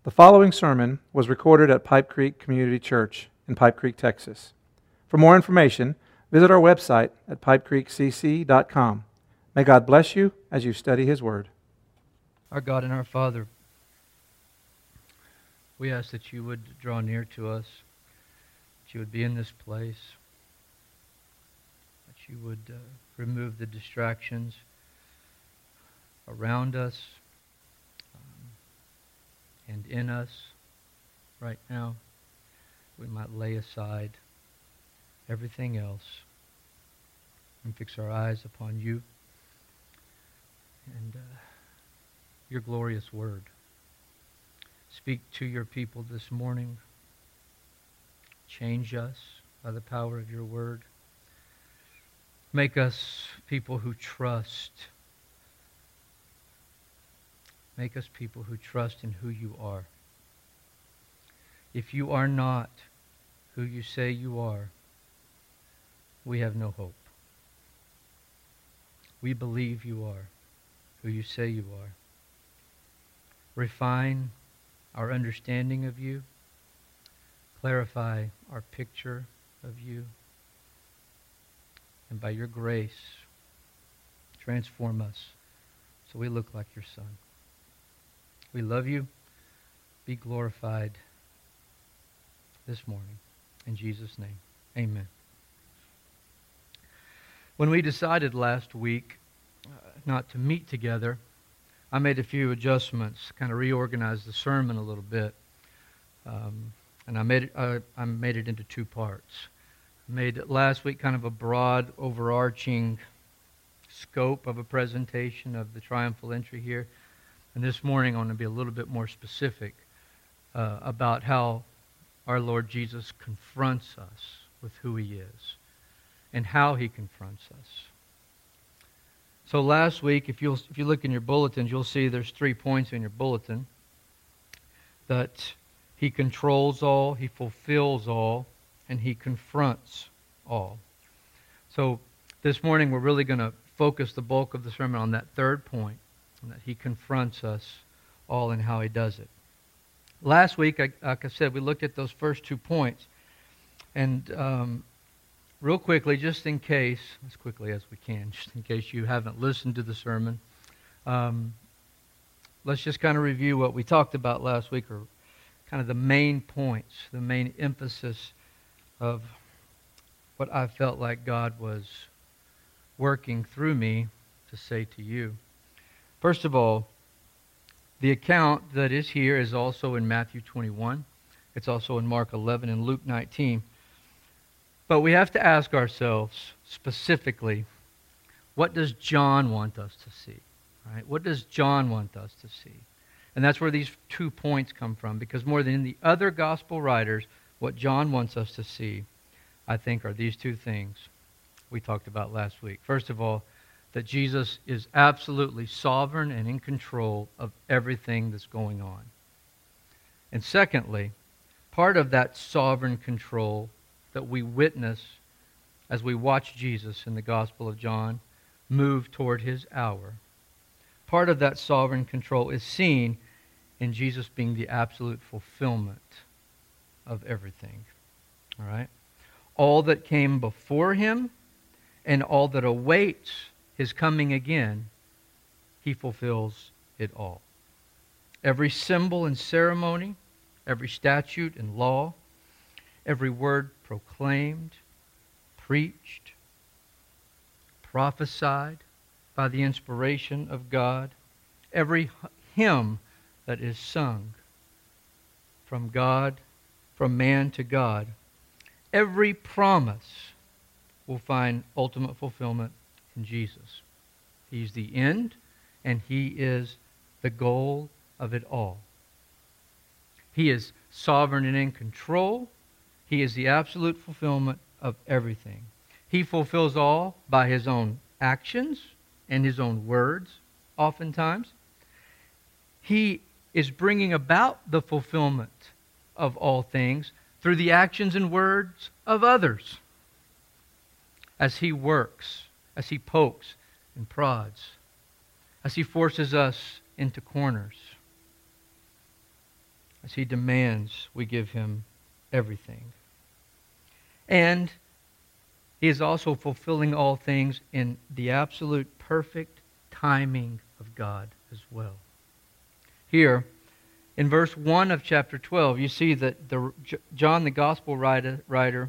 The following sermon was recorded at Pipe Creek Community Church in Pipe Creek, Texas. For more information, visit our website at pipecreekcc.com. May God bless you as you study His Word. Our God and our Father, we ask that you would draw near to us, that you would be in this place, that you would remove the distractions around us and in us right now. We might lay aside everything else and fix our eyes upon you and your glorious word. Speak to your people this morning. Change us by the power of your word. Make us people who trust. Make us people who trust in who you are. If you are not who you say you are, we have no hope. We believe you are who you say you are. Refine our understanding of you. Clarify our picture of you. And by your grace, transform us so we look like your Son. We love you. Be glorified this morning. In Jesus' name, amen. When we decided last week not to meet together, I made a few adjustments, kind of reorganized the sermon a little bit. And I made it into two parts. I made last week kind of a broad, overarching scope of a presentation of the triumphal entry here. And this morning I want to be a little bit more specific about how our Lord Jesus confronts us with who He is and how He confronts us. So last week, if you look in your bulletins, you'll see there's 3 points in your bulletin. That He controls all, He fulfills all, and He confronts all. So this morning we're really going to focus the bulk of the sermon on that third point, and that He confronts us all and how He does it. Last week, like I said, we looked at those first 2 points. And real quickly, just in case, as quickly as we can, just in case you haven't listened to the sermon, let's just kind of review what we talked about last week, or kind of the main points, the main emphasis of what I felt like God was working through me to say to you. First of all, the account that is here is also in Matthew 21. It's also in Mark 11 and Luke 19. But we have to ask ourselves specifically, what does John want us to see? Right? What does John want us to see? And that's where these 2 points come from, because more than the other gospel writers, what John wants us to see, I think, are these 2 things we talked about last week. First of all, that Jesus is absolutely sovereign and in control of everything that's going on. And secondly, part of that sovereign control that we witness as we watch Jesus in the Gospel of John move toward His hour. Part of that sovereign control is seen in Jesus being the absolute fulfillment of everything. All right? All that came before Him and all that awaits His coming again, He fulfills it all. Every symbol and ceremony, every statute and law, every word proclaimed, preached, prophesied by the inspiration of God, every hymn that is sung from God, from man to God, every promise will find ultimate fulfillment in Jesus. He's the end, and He is the goal of it all. He is sovereign and in control. He is the absolute fulfillment of everything. He fulfills all by His own actions and His own words, oftentimes. He is bringing about the fulfillment of all things through the actions and words of others, as He works, as He pokes and prods, as He forces us into corners. as He demands we give Him everything. And He is also fulfilling all things in the absolute perfect timing of God as well. Here, in verse 1 of chapter 12, you see that John, the Gospel writer,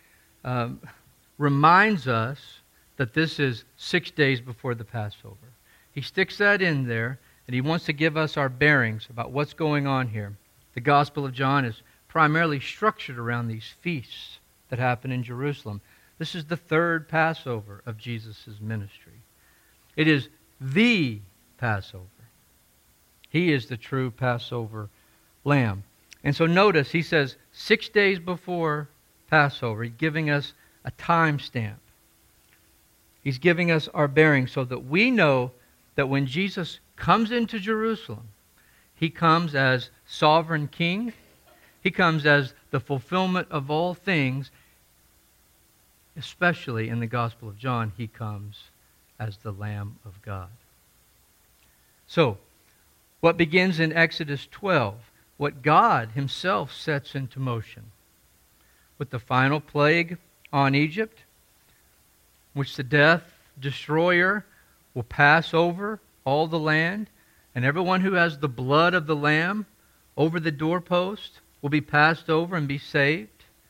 reminds us that this is 6 days before the Passover. He sticks that in there, and he wants to give us our bearings about what's going on here. The Gospel of John is primarily structured around these feasts that happen in Jerusalem. This is the third Passover of Jesus' ministry. It is the Passover. He is the true Passover lamb. And so notice, he says 6 days before Passover, he's giving us a time stamp. He's giving us our bearings so that we know that when Jesus comes into Jerusalem, He comes as sovereign king. He comes as the fulfillment of all things. Especially in the Gospel of John, He comes as the Lamb of God. So, what begins in Exodus 12, what God Himself sets into motion, with the final plague on Egypt, which the death destroyer will pass over all the land, and everyone who has the blood of the Lamb over the doorpost will be passed over and be saved,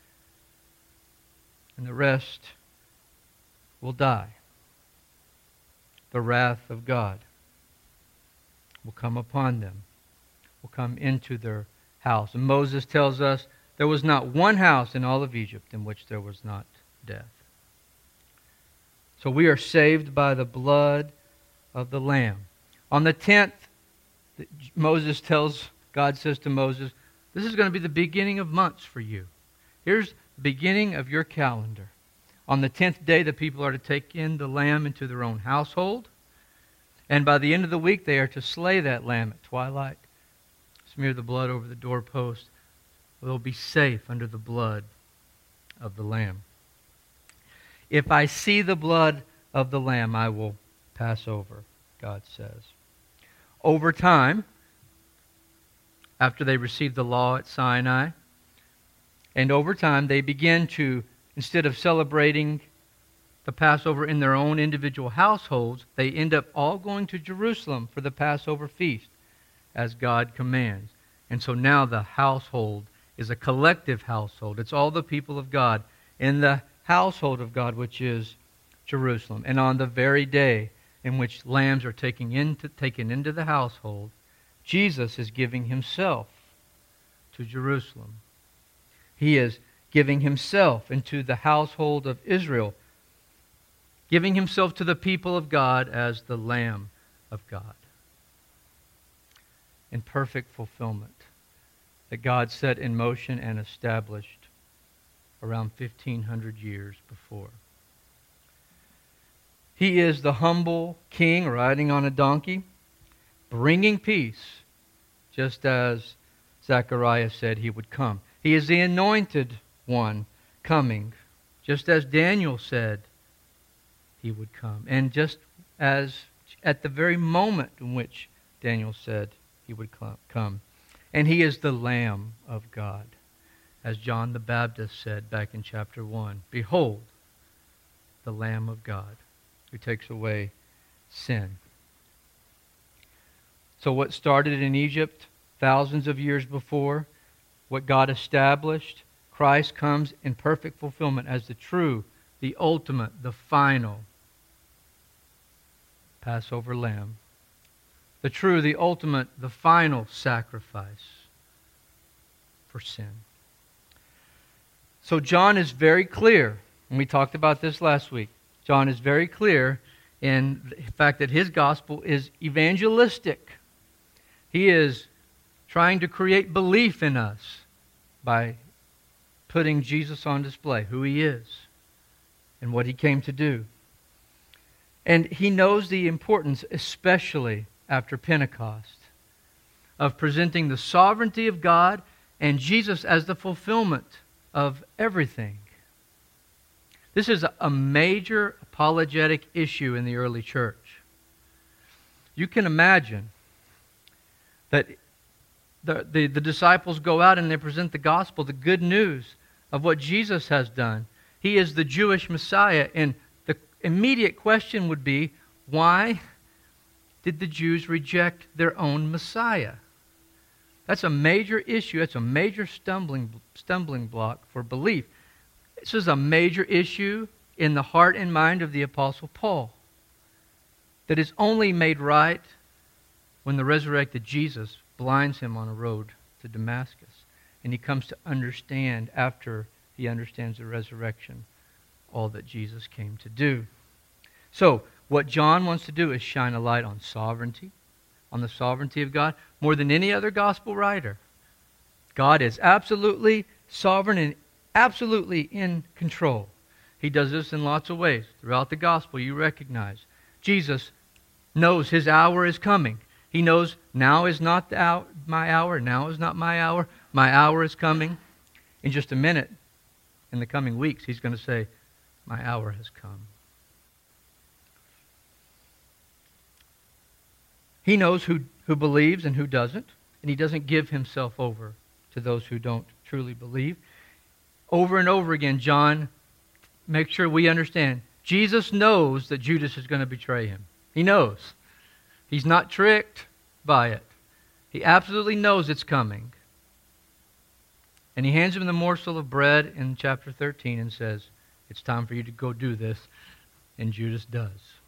and the rest will die. The wrath of God will come upon them, will come into their house. And Moses tells us there was not one house in all of Egypt in which there was not death. So we are saved by the blood of the Lamb. On the 10th, God says to Moses, this is going to be the beginning of months for you. Here's the beginning of your calendar. On the 10th day, the people are to take in the lamb into their own household. And by the end of the week, they are to slay that lamb at twilight, smear the blood over the doorpost. They'll be safe under the blood of the Lamb. If I see the blood of the Lamb, I will pass over, God says. Over time, after they received the law at Sinai, and over time they begin to, instead of celebrating the Passover in their own individual households, they end up all going to Jerusalem for the Passover feast, as God commands. And so now the household is a collective household. It's all the people of God in the household of God, which is Jerusalem. And on the very day in which lambs are taken into the household, Jesus is giving Himself to Jerusalem. He is giving Himself into the household of Israel, giving Himself to the people of God as the Lamb of God. In perfect fulfillment that God set in motion and established around 1,500 years before. He is the humble king riding on a donkey, bringing peace, just as Zechariah said He would come. He is the anointed one coming, just as Daniel said He would come. And just as at the very moment in which Daniel said He would come. And He is the Lamb of God. As John the Baptist said back in chapter 1, behold, the Lamb of God who takes away sin. So what started in Egypt thousands of years before, what God established, Christ comes in perfect fulfillment as the true, the ultimate, the final Passover lamb. The true, the ultimate, the final sacrifice for sin. So John is very clear, and we talked about this last week. John is very clear in the fact that his gospel is evangelistic. He is trying to create belief in us by putting Jesus on display, who He is and what He came to do. And he knows the importance, especially after Pentecost, of presenting the sovereignty of God and Jesus as the fulfillment of everything. This is a major apologetic issue in the early church. You can imagine that the disciples go out and they present the gospel, the good news of what Jesus has done. He is the Jewish Messiah. And the immediate question would be, why did the Jews reject their own Messiah? That's a major issue. That's a major stumbling block for belief. This is a major issue in the heart and mind of the Apostle Paul that is only made right when the resurrected Jesus blinds him on a road to Damascus. And he comes to understand, after he understands the resurrection, all that Jesus came to do. So, what John wants to do is shine a light on sovereignty, on the sovereignty of God, more than any other gospel writer. God is absolutely sovereign and absolutely in control. He does this in lots of ways. Throughout the gospel, you recognize Jesus knows his hour is coming. He knows now is not my hour, now is not my hour. My hour is coming. In just a minute, in the coming weeks, he's going to say, my hour has come. He knows who believes and who doesn't, and he doesn't give himself over to those who don't truly believe. Over and over again, John makes sure we understand. Jesus knows that Judas is going to betray him. He knows. He's not tricked by it. He absolutely knows it's coming. And he hands him the morsel of bread in chapter 13 and says, it's time for you to go do this. And Judas does.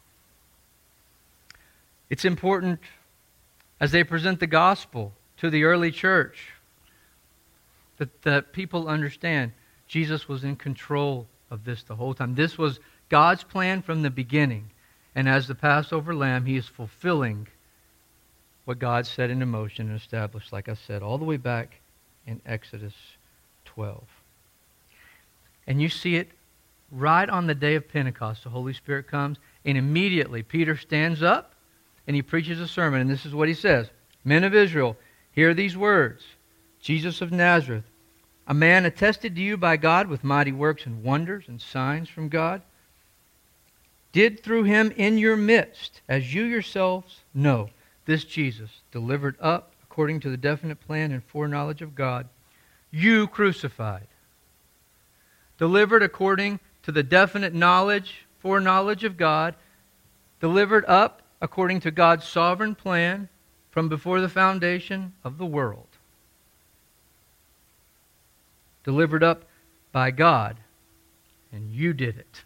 It's important as they present the gospel to the early church that people understand Jesus was in control of this the whole time. This was God's plan from the beginning. And as the Passover lamb, he is fulfilling what God set into motion and established, like I said, all the way back in Exodus 12. And you see it right on the day of Pentecost. The Holy Spirit comes, and immediately Peter stands up and he preaches a sermon. And this is what he says. Men of Israel, hear these words. Jesus of Nazareth, a man attested to you by God with mighty works and wonders and signs from God, did through him in your midst, as you yourselves know, this Jesus, delivered up according to the definite plan and foreknowledge of God, you crucified. Delivered according to the definite foreknowledge of God, delivered up according to God's sovereign plan from before the foundation of the world. Delivered up by God, and you did it.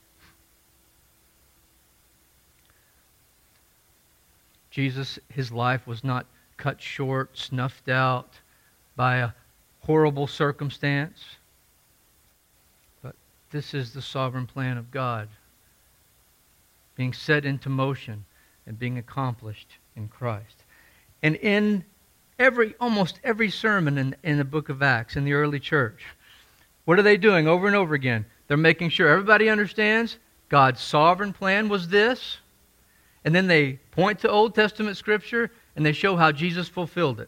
Jesus, his life was not cut short, snuffed out by a horrible circumstance. But this is the sovereign plan of God being set into motion and being accomplished in Christ. And in almost every sermon in the book of Acts, in the early church, what are they doing over and over again? They're making sure everybody understands God's sovereign plan was this. And then they point to Old Testament Scripture and they show how Jesus fulfilled it.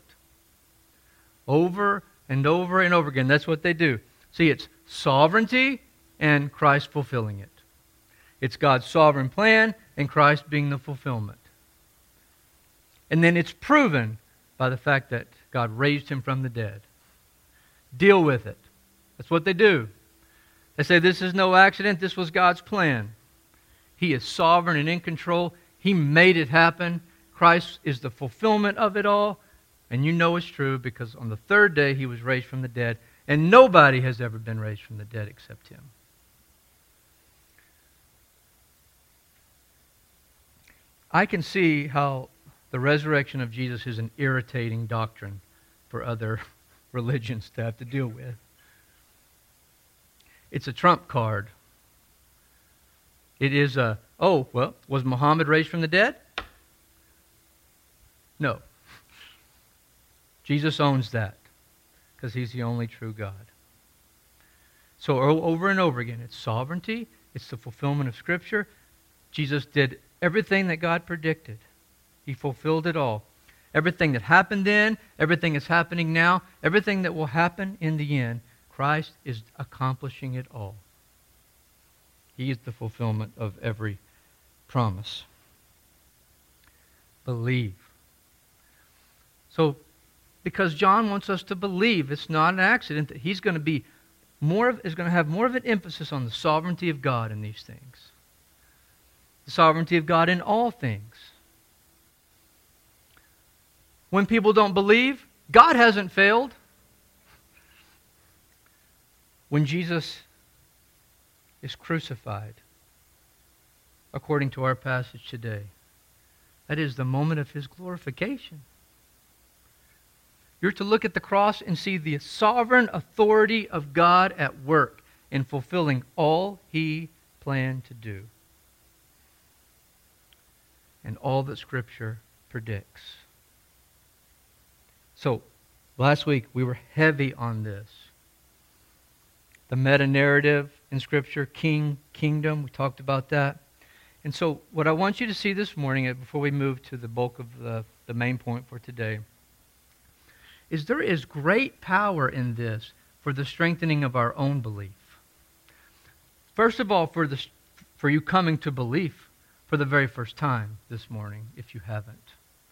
Over and over and over again. That's what they do. See, it's sovereignty and Christ fulfilling it. It's God's sovereign plan and Christ being the fulfillment. And then it's proven by the fact that God raised him from the dead. Deal with it. That's what they do. They say this is no accident. This was God's plan. He is sovereign and in control. He made it happen. Christ is the fulfillment of it all. And you know it's true because on the third day he was raised from the dead. And nobody has ever been raised from the dead except him. I can see how the resurrection of Jesus is an irritating doctrine for other religions to have to deal with. It's a trump card. It is was Muhammad raised from the dead? No. Jesus owns that because he's the only true God. So over and over again, it's sovereignty, it's the fulfillment of Scripture. Jesus did everything that God predicted. He fulfilled it all. Everything that happened then, everything that's happening now, everything that will happen in the end, Christ is accomplishing it all. He is the fulfillment of every promise. Believe. So, because John wants us to believe it's not an accident that he's going to be is going to have more of an emphasis on the sovereignty of God in these things. The sovereignty of God in all things. When people don't believe, God hasn't failed. When Jesus is crucified, according to our passage today, that is the moment of his glorification. You're to look at the cross and see the sovereign authority of God at work in fulfilling all he planned to do and all that Scripture predicts. So, last week we were heavy on this. The meta-narrative in Scripture, king, kingdom, we talked about that. And so what I want you to see this morning, before we move to the bulk of the main point for today, is there is great power in this for the strengthening of our own belief. First of all, for you coming to belief for the very first time this morning, if you haven't.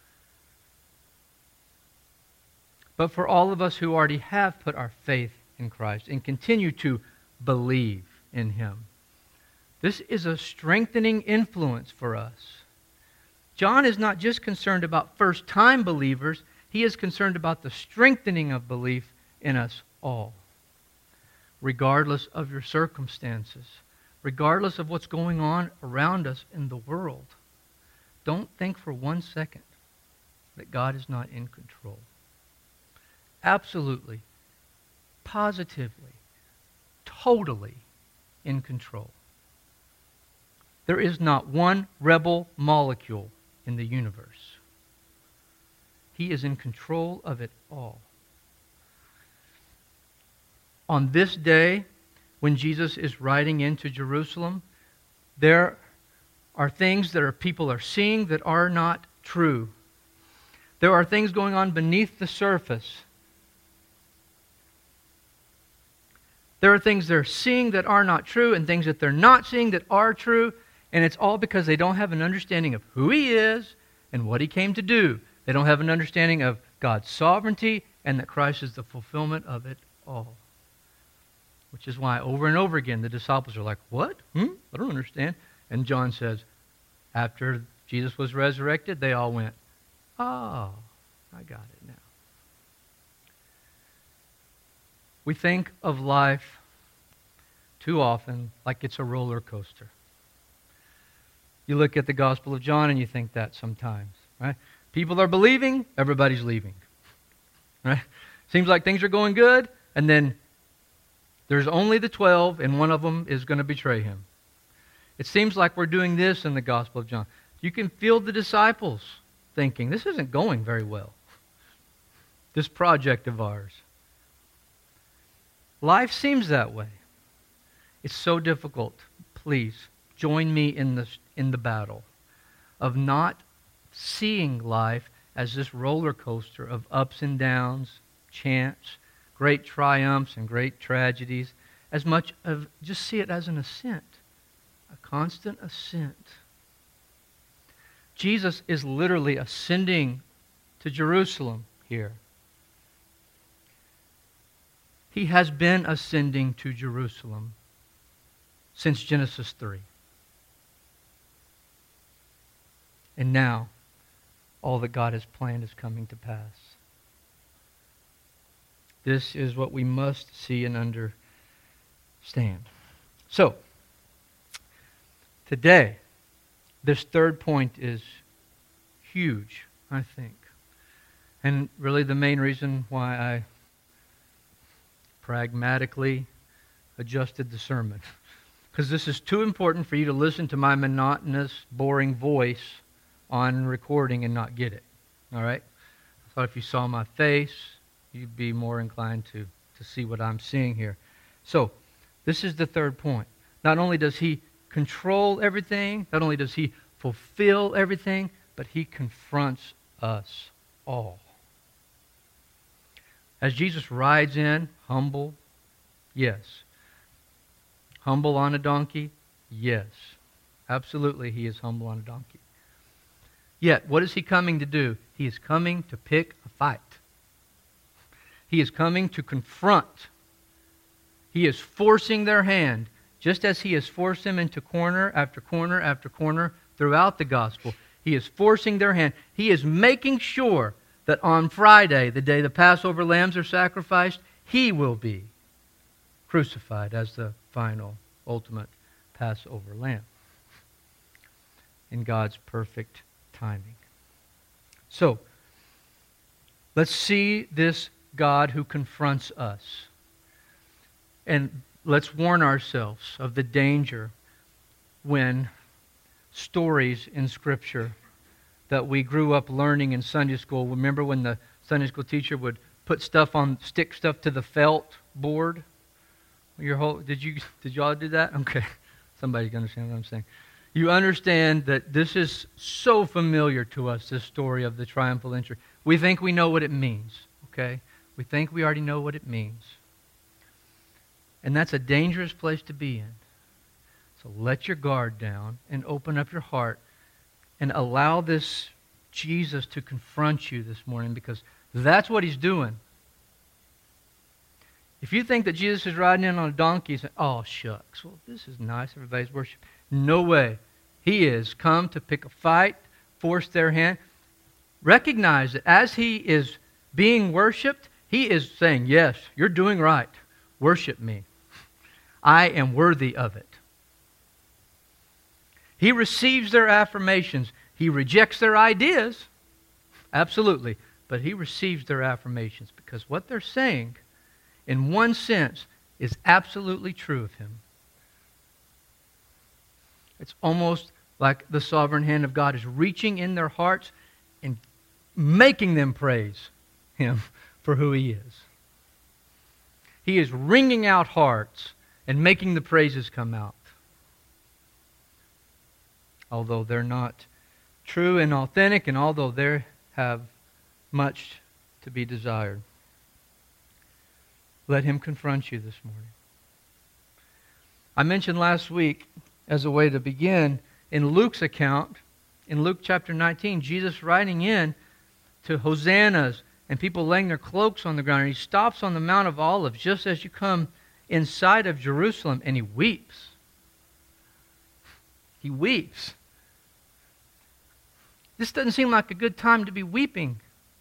But for all of us who already have put our faith in Christ and continue to believe in Him, this is a strengthening influence for us. John is not just concerned about first-time believers, he is concerned about the strengthening of belief in us all, regardless of your circumstances, regardless of what's going on around us in the world. Don't think for 1 second that God is not in control. Absolutely, positively, totally in control. There is not one rebel molecule in the universe. He is in control of it all. On this day, when Jesus is riding into Jerusalem, there are things that people are seeing that are not true. There are things going on beneath the surface. There are things they're seeing that are not true and things that they're not seeing that are true. And it's all because they don't have an understanding of who He is and what He came to do. They don't have an understanding of God's sovereignty and that Christ is the fulfillment of it all. Which is why over and over again the disciples are like, what? I don't understand. And John says, after Jesus was resurrected, they all went, oh, I got it now. We think of life too often like it's a roller coaster. You look at the Gospel of John and you think that sometimes, right? People are believing, everybody's leaving. Right? Seems like things are going good, and then there's only the 12, and one of them is going to betray Him. It seems like we're doing this in the Gospel of John. You can feel the disciples thinking, this isn't going very well. This project of ours. Life seems that way. It's so difficult. Please, join me in the battle of not seeing life as this roller coaster of ups and downs, chance, great triumphs and great tragedies, as much of just see it as an ascent, a constant ascent. Jesus is literally ascending to Jerusalem here. He has been ascending to Jerusalem since Genesis 3. And now, all that God has planned is coming to pass. This is what we must see and understand. So, today, this third point is huge, I think. And really the main reason why I pragmatically adjusted the sermon. Because this is too important for you to listen to my monotonous, boring voice on recording and not get it. All right? I thought if you saw my face, you'd be more inclined to see what I'm seeing here. So, this is the third point. Not only does He control everything, not only does He fulfill everything, but He confronts us all. As Jesus rides in, humble, yes. Humble on a donkey, yes. Absolutely, He is humble on a donkey. Yet, what is He coming to do? He is coming to pick a fight. He is coming to confront. He is forcing their hand, just as He has forced them into corner after corner after corner throughout the gospel. He is forcing their hand. He is making sure that on Friday, the day the Passover lambs are sacrificed, He will be crucified as the final, ultimate Passover lamb in God's perfect timing. So, let's see this God who confronts us. And let's warn ourselves of the danger when stories in Scripture that we grew up learning in Sunday school. Remember when the Sunday school teacher would stick stuff to the felt board? Did you all do that? Okay. Somebody can understand what I'm saying. You understand that this is so familiar to us, this story of the triumphal entry. We think we know what it means, okay? We think we already know what it means. And that's a dangerous place to be in. So let your guard down and open up your heart and allow this Jesus to confront you this morning, because that's what He's doing. If you think that Jesus is riding in on a donkey and say, oh, shucks, well, this is nice, everybody's worshiping. No way. He is come to pick a fight, force their hand. Recognize that as He is being worshipped, He is saying, yes, you're doing right. Worship me. I am worthy of it. He receives their affirmations. He rejects their ideas. Absolutely. But He receives their affirmations because what they're saying, in one sense, is absolutely true of Him. It's almost like the sovereign hand of God is reaching in their hearts and making them praise Him for who He is. He is wringing out hearts and making the praises come out. Although they're not true and authentic, and although they have much to be desired. Let Him confront you this morning. I mentioned last week, as a way to begin, in Luke's account, in Luke chapter 19, Jesus riding in to hosannas and people laying their cloaks on the ground. And He stops on the Mount of Olives just as you come inside of Jerusalem, and He weeps. He weeps. This doesn't seem like a good time to be weeping.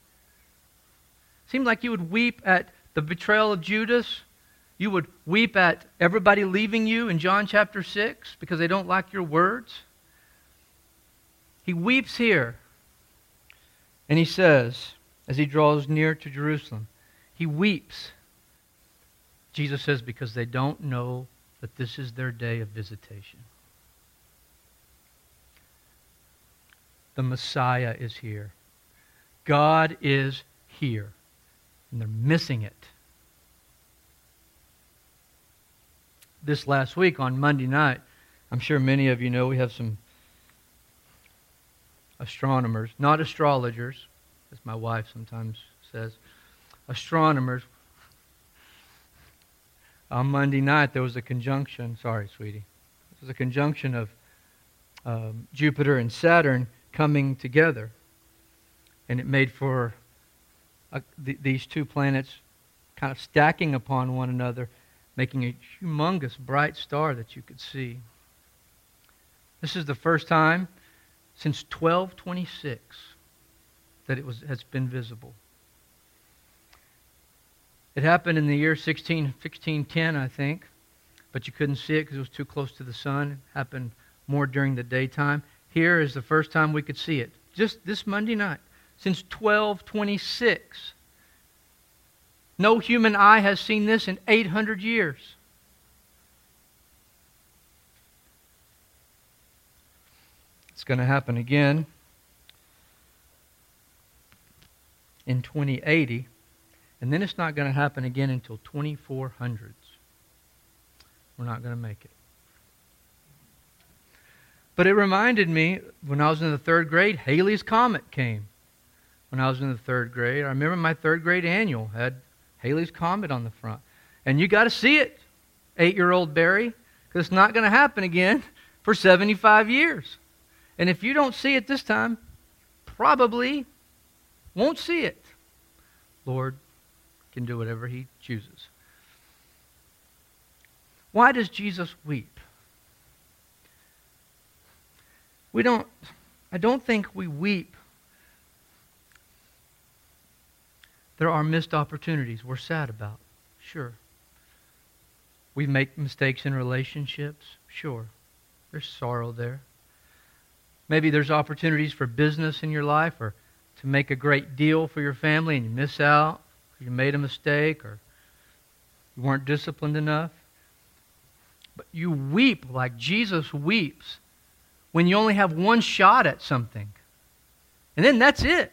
It seemed like you would weep at the betrayal of Judas. You would weep at everybody leaving you in John chapter 6 because they don't like your words. He weeps here. And He says, as He draws near to Jerusalem, He weeps. Jesus says, because they don't know that this is their day of visitation. The Messiah is here. God is here. And they're missing it. This last week on Monday night, I'm sure many of you know we have some astronomers, not astrologers, as my wife sometimes says, astronomers. On Monday night there was a conjunction, sorry sweetie, there was a conjunction of Jupiter and Saturn coming together. And it made for these two planets kind of stacking upon one another, making a humongous bright star that you could see. This is the first time since 1226 that has been visible. It happened in the year 1610, I think, but you couldn't see it because it was too close to the sun. It happened more during the daytime. Here is the first time we could see it, just this Monday night, since 1226. No human eye has seen this in 800 years. It's going to happen again in 2080, and then it's not going to happen again until 2400s. We're not going to make it. But it reminded me, when I was in the third grade, Halley's Comet came. When I was in the third grade, I remember my third grade annual had Halley's Comet on the front. And you got to see it, 8-year-old Barry, because it's not going to happen again for 75 years. And if you don't see it this time, probably won't see it. Lord, can do whatever he chooses. Why does Jesus weep? I don't think we weep. There are missed opportunities we're sad about. Sure. We make mistakes in relationships. Sure. There's sorrow there. Maybe there's opportunities for business in your life or to make a great deal for your family and you miss out. You made a mistake or you weren't disciplined enough. But you weep like Jesus weeps when you only have one shot at something. And then that's it.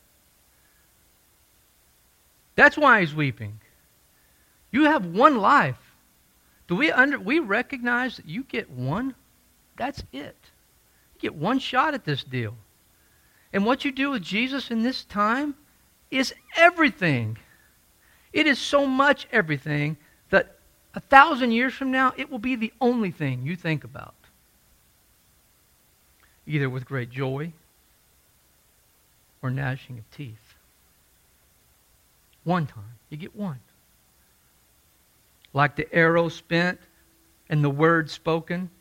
That's why he's weeping. You have one life. Do we recognize that you get one? That's it. You get one shot at this deal. And what you do with Jesus in this time is everything. It is so much everything that 1,000 years from now, it will be the only thing you think about. Either with great joy or gnashing of teeth. One time. You get one. Like the arrow spent and the word spoken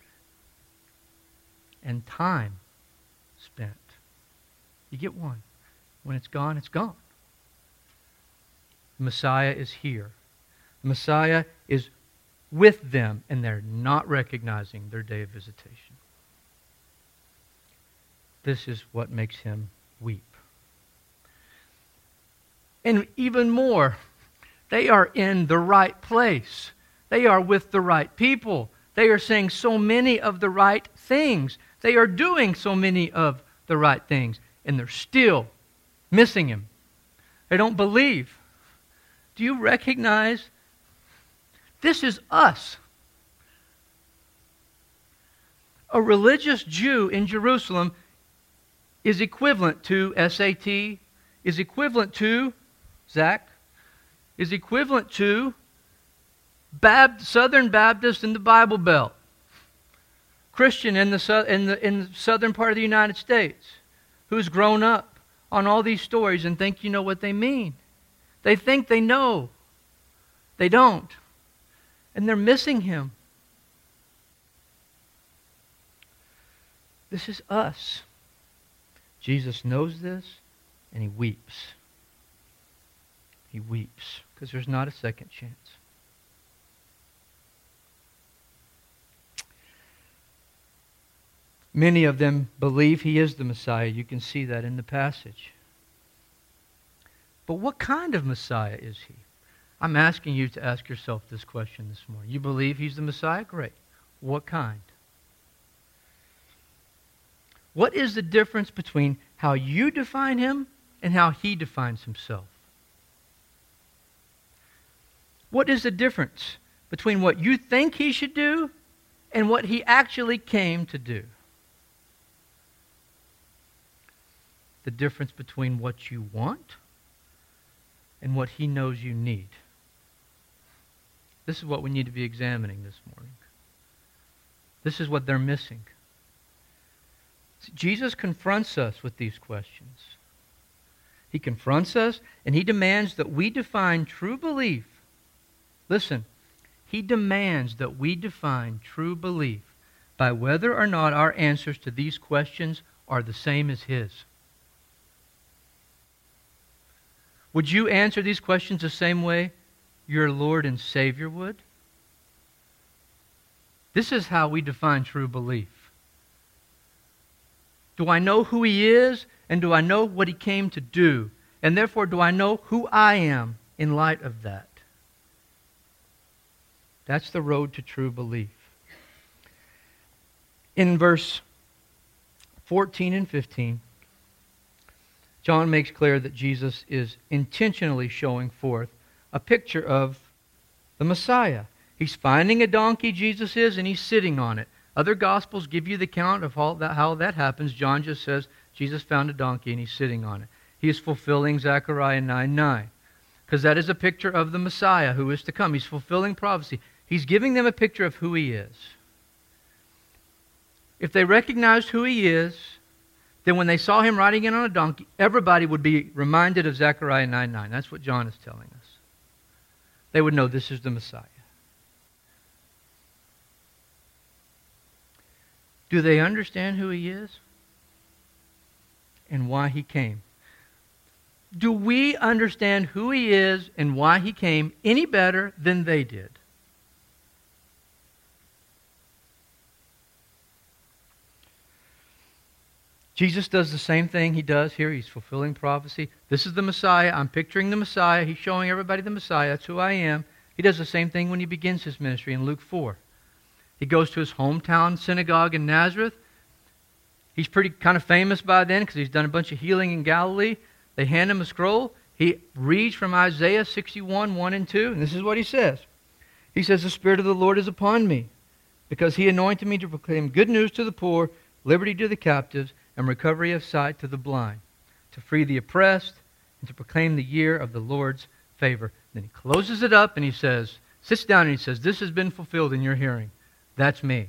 and time spent. You get one. When it's gone, it's gone. The Messiah is here. The Messiah is with them, and they're not recognizing their day of visitation. This is what makes him weep. And even more, they are in the right place. They are with the right people. They are saying so many of the right things. They are doing so many of the right things. And they're still missing him. They don't believe. Do you recognize? This is us. A religious Jew in Jerusalem is equivalent to SAT, is equivalent to, Zach, is equivalent to Southern Baptist in the Bible Belt. Christian in the southern part of the United States who's grown up on all these stories and think you know what they mean. They think they know. They don't. And they're missing him. This is us. Jesus knows this, and he weeps. He weeps because there's not a second chance. Many of them believe he is the Messiah. You can see that in the passage. But what kind of Messiah is he? I'm asking you to ask yourself this question this morning. You believe he's the Messiah? Great. What kind? What is the difference between how you define him and how he defines himself? What is the difference between what you think he should do and what he actually came to do? The difference between what you want and what he knows you need. This is what we need to be examining this morning. This is what they're missing. Jesus confronts us with these questions. He confronts us and he demands that we define true belief. Listen, he demands that we define true belief by whether or not our answers to these questions are the same as his. Would you answer these questions the same way your Lord and Savior would? This is how we define true belief. Do I know who he is, and do I know what he came to do? And therefore, do I know who I am in light of that? That's the road to true belief. In verse 14 and 15, John makes clear that Jesus is intentionally showing forth a picture of the Messiah. He's finding a donkey, Jesus is, and he's sitting on it. Other Gospels give you the account of how that happens. John just says Jesus found a donkey and he's sitting on it. He is fulfilling Zechariah 9:9, because that is a picture of the Messiah who is to come. He's fulfilling prophecy. He's giving them a picture of who he is. If they recognized who he is, then when they saw him riding in on a donkey, everybody would be reminded of Zechariah 9:9. That's what John is telling us. they would know this is the Messiah. Do they understand who He is and why He came? Do we understand who He is and why He came any better than they did? Jesus does the same thing He does here. He's fulfilling prophecy. This is the Messiah. I'm picturing the Messiah. He's showing everybody the Messiah. That's who I am. He does the same thing when He begins His ministry in Luke 4. He goes to His hometown synagogue in Nazareth. He's pretty kind of famous by then because He's done a bunch of healing in Galilee. They hand Him a scroll. He reads from Isaiah 61, 1 and 2. And this is what He says. He says, "The Spirit of the Lord is upon me, because He anointed me to proclaim good news to the poor, liberty to the captives, and recovery of sight to the blind, to free the oppressed, and to proclaim the year of the Lord's favor." Then He closes it up and He says, sits down and He says, "This has been fulfilled in your hearing." That's me.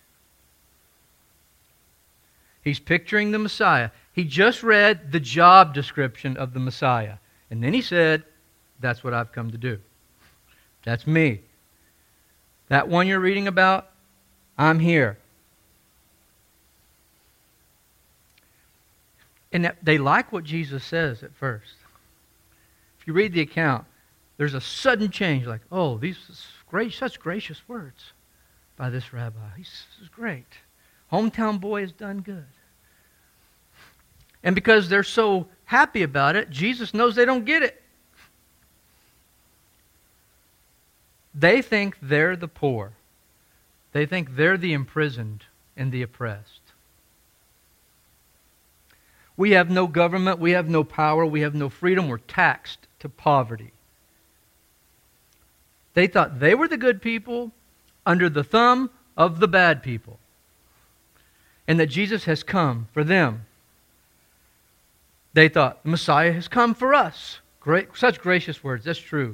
He's picturing the Messiah. He just read the job description of the Messiah. And then He said, that's what I've come to do. That's me. That one you're reading about, I'm here. And they like what Jesus says at first. If you read the account, there's a sudden change, like, oh, these such gracious words by this rabbi. This is great. Hometown boy has done good. And because they're so happy about it, Jesus knows they don't get it. They think they're the poor. They think they're the imprisoned and the oppressed. We have no government, we have no power, we have no freedom, we're taxed to poverty. They thought they were the good people under the thumb of the bad people. And that Jesus has come for them. They thought the Messiah has come for us. Great, such gracious words, that's true.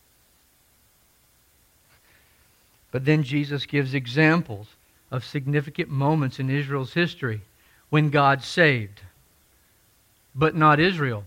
But then Jesus gives examples of significant moments in Israel's history when God saved, but not Israel.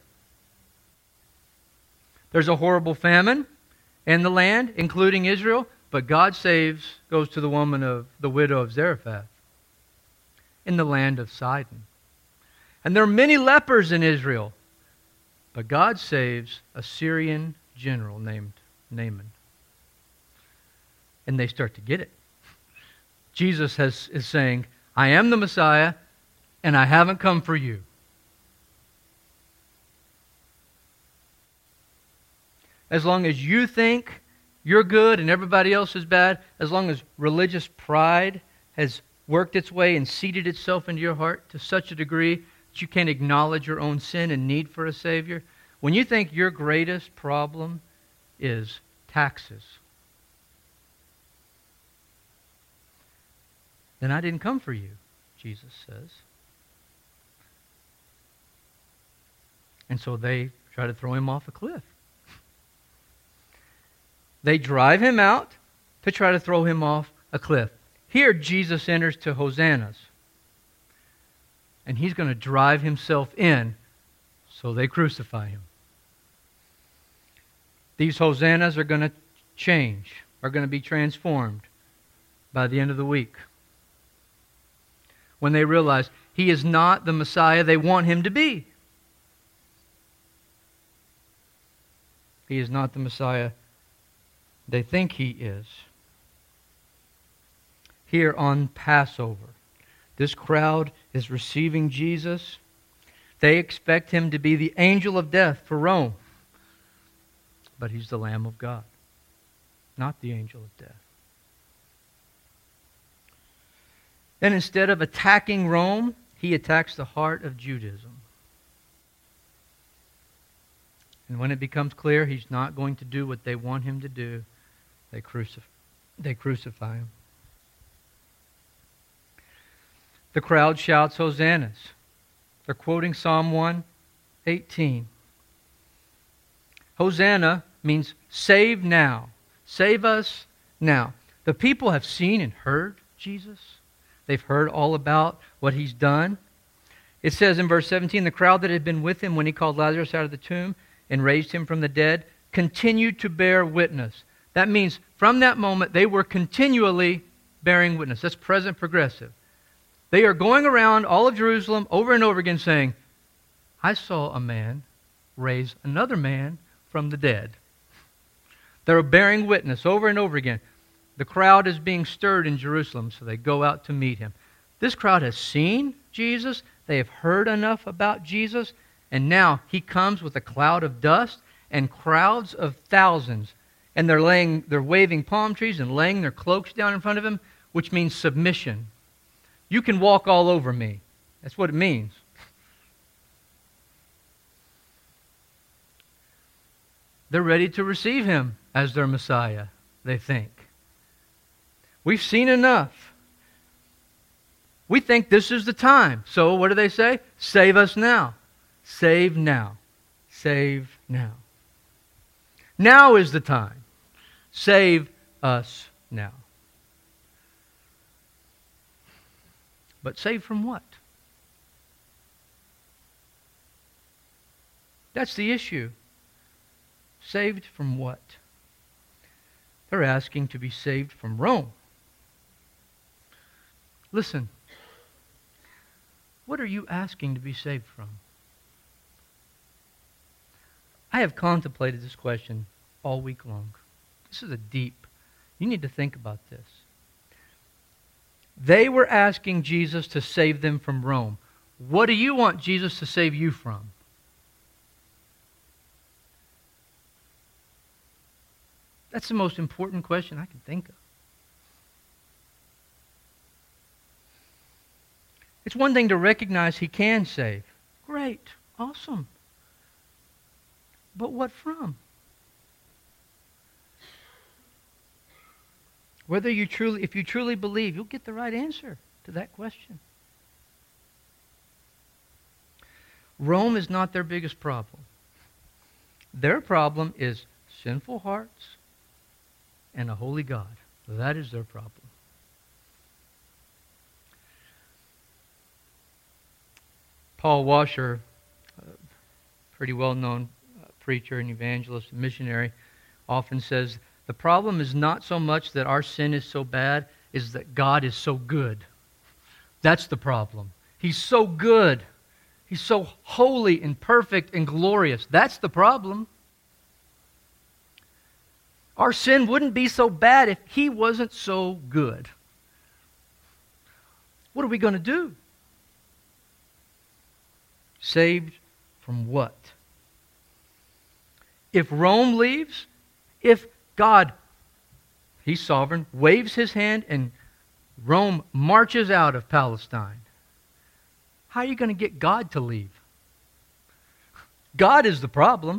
There's a horrible famine in the land, including Israel, but God saves, goes to the widow of Zarephath in the land of Sidon. And there are many lepers in Israel, but God saves a Syrian general named Naaman. And they start to get it. Jesus is saying, I am the Messiah, and I haven't come for you. As long as you think you're good and everybody else is bad, as long as religious pride has worked its way and seated itself into your heart to such a degree that you can't acknowledge your own sin and need for a Savior, when you think your greatest problem is taxes, then I didn't come for you, Jesus says. And so they try to throw Him off a cliff. They drive Him out to try to throw Him off a cliff. Here, Jesus enters to hosannas. And He's going to drive Himself in, so they crucify Him. These hosannas are going to change, are going to be transformed by the end of the week. When they realize He is not the Messiah they want Him to be. He is not the Messiah they think He is. Here on Passover, this crowd is receiving Jesus. They expect Him to be the angel of death for Rome. But He's the Lamb of God, not the angel of death. Then instead of attacking Rome, He attacks the heart of Judaism. And when it becomes clear He's not going to do what they want Him to do, they crucify Him. The crowd shouts hosannas. They're quoting Psalm 1:18. Hosanna means save now. Save us now. The people have seen and heard Jesus. They've heard all about what He's done. It says in verse 17, the crowd that had been with Him when He called Lazarus out of the tomb and raised him from the dead continued to bear witness. That means from that moment they were continually bearing witness. That's present progressive. They are going around all of Jerusalem over and over again saying, I saw a man raise another man from the dead. They're bearing witness over and over again. The crowd is being stirred in Jerusalem, so they go out to meet him. This crowd has seen Jesus. They have heard enough about Jesus. And now he comes with a cloud of dust and crowds of thousands. And they're waving palm trees and laying their cloaks down in front of him, which means submission. You can walk all over me. That's what it means. They're ready to receive him as their Messiah, they think. We've seen enough. We think this is the time. So what do they say? Save us now. Save now. Save now. Now is the time. Save us now. But save from what? That's the issue. Saved from what? They're asking to be saved from Rome. Listen, what are you asking to be saved from? I have contemplated this question all week long. This is you need to think about this. They were asking Jesus to save them from Rome. What do you want Jesus to save you from? That's the most important question I can think of. It's one thing to recognize he can save. Great. Awesome. But what from? If you truly believe, you'll get the right answer to that question. Rome is not their biggest problem. Their problem is sinful hearts and a holy God. That is their problem. Paul Washer, a pretty well-known preacher and evangelist and missionary, often says, the problem is not so much that our sin is so bad, is that God is so good. That's the problem. He's so good. He's so holy and perfect and glorious. That's the problem. Our sin wouldn't be so bad if He wasn't so good. What are we going to do? Saved from what? If Rome leaves, if God, He's sovereign, waves His hand and Rome marches out of Palestine, how are you going to get God to leave? God is the problem.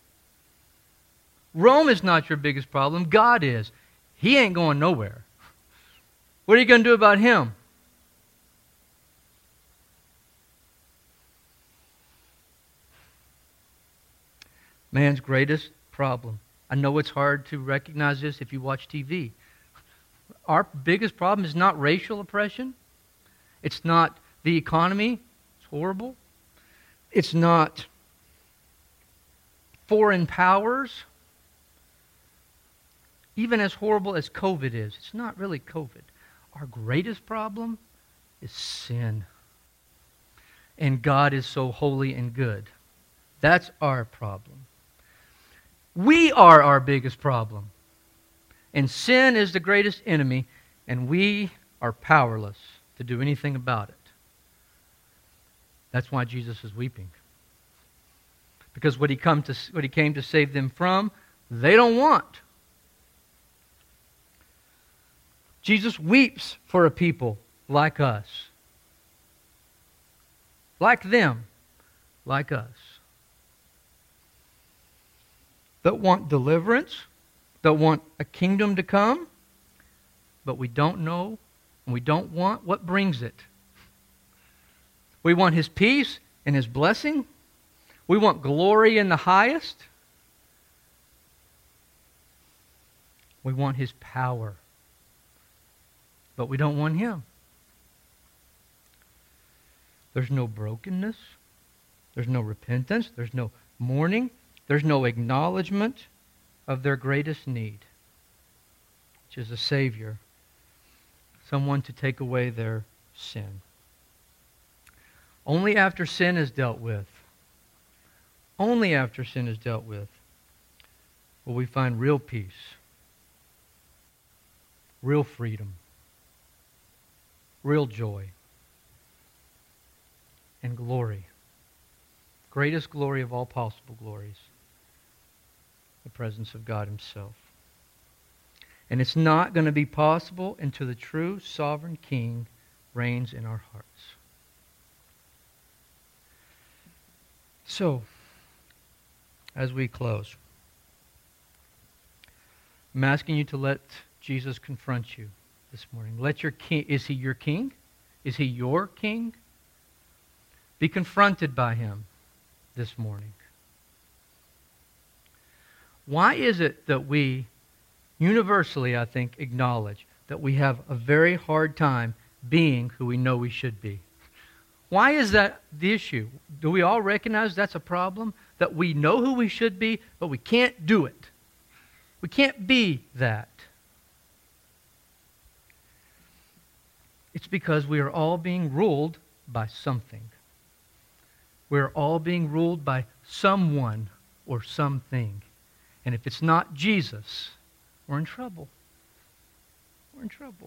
Rome is not your biggest problem. God is. He ain't going nowhere. What are you going to do about Him? Man's greatest problem. I know it's hard to recognize this if you watch TV. Our biggest problem is not racial oppression. It's not the economy. It's horrible. It's not foreign powers. Even as horrible as COVID is, it's not really COVID. Our greatest problem is sin. And God is so holy and good. That's our problem. We are our biggest problem. And sin is the greatest enemy, and we are powerless to do anything about it. That's why Jesus is weeping. Because what he came to save them from, they don't want. Jesus weeps for a people like us. Like them. Like us. That want deliverance, that want a kingdom to come, but we don't know and we don't want what brings it. We want His peace and His blessing. We want glory in the highest. We want His power, but we don't want Him. There's no brokenness. There's no repentance. There's no mourning. There's no acknowledgement of their greatest need, which is a Savior, someone to take away their sin. Only after sin is dealt with, only after sin is dealt with, will we find real peace, real freedom, real joy, and glory. Greatest glory of all possible glories, the presence of God Himself. And it's not going to be possible until the true sovereign King reigns in our hearts. So, as we close, I'm asking you to let Jesus confront you this morning. Let your king, is He your king? Is He your king? Be confronted by Him this morning. Why is it that we universally, I think, acknowledge that we have a very hard time being who we know we should be? Why is that the issue? Do we all recognize that's a problem? That we know who we should be, but we can't do it. We can't be that. It's because we are all being ruled by something. We're all being ruled by someone or something. And if it's not Jesus, we're in trouble. We're in trouble.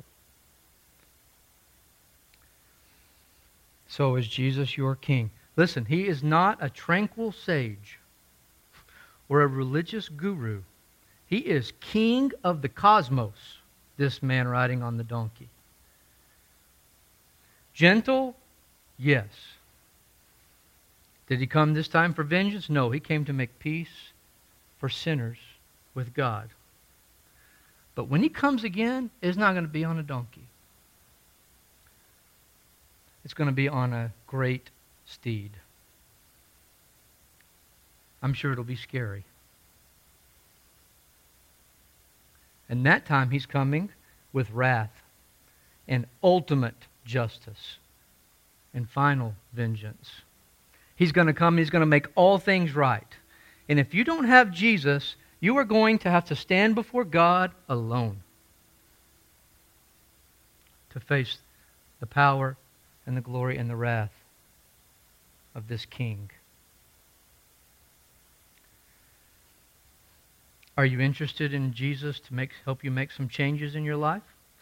So is Jesus your king? Listen, He is not a tranquil sage or a religious guru. He is king of the cosmos, this man riding on the donkey. Gentle? Yes. Did He come this time for vengeance? No, He came to make peace for sinners with God. But when He comes again, it's not going to be on a donkey. It's going to be on a great steed. I'm sure it'll be scary. And that time He's coming with wrath and ultimate justice and final vengeance. He's going to come, He's going to make all things right. And if you don't have Jesus, you are going to have to stand before God alone to face the power and the glory and the wrath of this king. Are you interested in Jesus to help you make some changes in your life?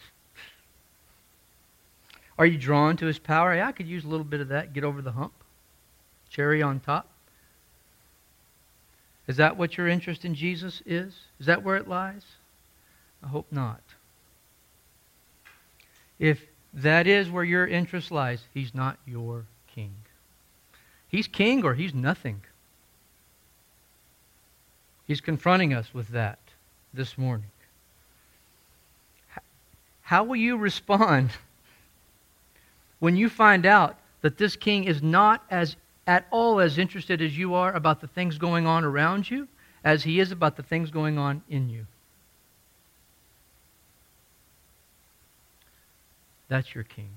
Are you drawn to His power? Hey, I could use a little bit of that, get over the hump. Cherry on top. Is that what your interest in Jesus is? Is that where it lies? I hope not. If that is where your interest lies, He's not your king. He's king or He's nothing. He's confronting us with that this morning. How will you respond when you find out that this king is not at all as interested as you are about the things going on around you as He is about the things going on in you? That's your king.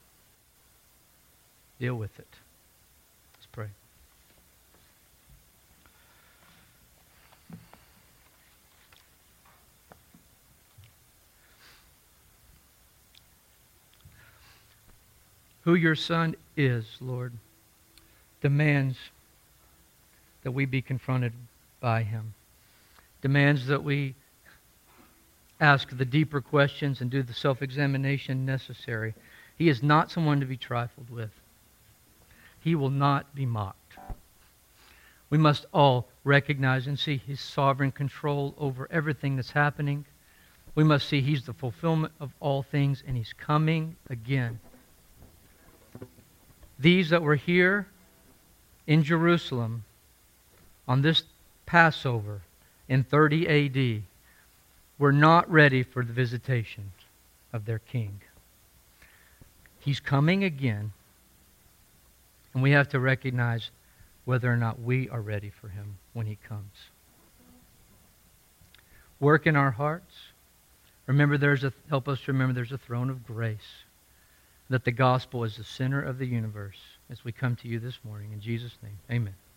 Deal with it. Let's pray. Who your Son is, Lord, demands that we be confronted by Him. Demands that we ask the deeper questions and do the self-examination necessary. He is not someone to be trifled with. He will not be mocked. We must all recognize and see His sovereign control over everything that's happening. We must see He's the fulfillment of all things, and He's coming again. These that were here in Jerusalem on this Passover in 30 A.D. were not ready for the visitation of their king. He's coming again, and we have to recognize whether or not we are ready for Him when He comes. Work in our hearts. Remember, help us to remember there's a throne of grace, that the gospel is the center of the universe as we come to you this morning. In Jesus' name, amen.